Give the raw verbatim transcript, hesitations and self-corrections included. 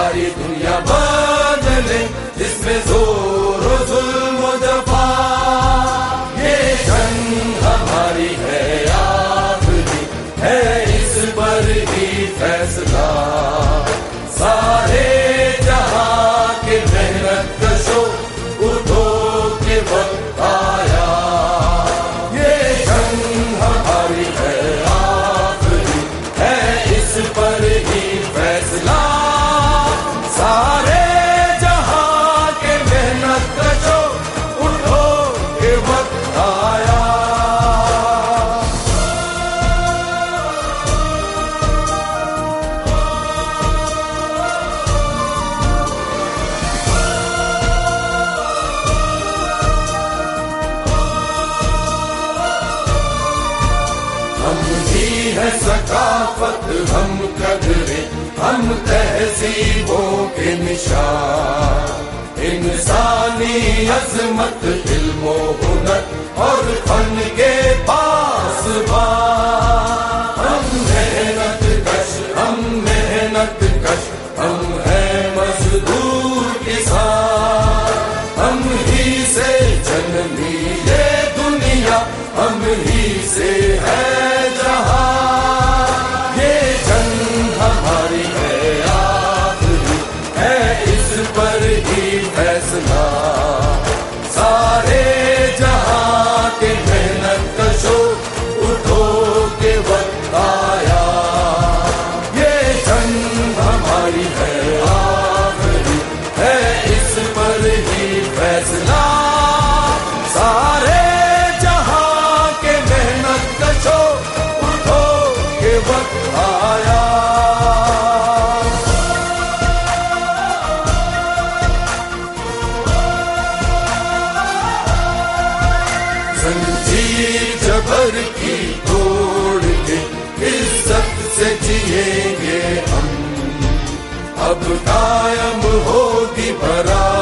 सारी दुनिया बदले, जिसमें जोर जुल्म जफा। ये जंग हमारी है आखिरी, है इस पर ही फैसला। सारे जहां के मेहनत कशो, उठो के वक्त आया। ये जंग हमारी है आखिरी, है इस पर ही फैसला। सारे जहां के मेहनत कशो, उठो के वक्त आया। हम ही है सकाफत, हम कदरे, हम तहजीबों के निशान। इंसानी अजमत, इल्मो हुनर और फन के पासबान। हम मेहनत कश, हम मेहनत कश, हम हैं मजदूर किसान। हम ही से जननी ये दुनिया, हम ही से है जहां। ये जंग हमारी है आखिरी, है इस पर ही फैसला। सारे जहां के मेहनत कशो, उठो के वक्त आया। ये जंग हमारी है आखिरी, है इस पर ही फैसला। सारे जहां के मेहनत कशो, उठो के वक्त आया। जंजीर जबर की तोड़ के इज्जत से जिएंगे हम। अब कायम होगी बराबरी,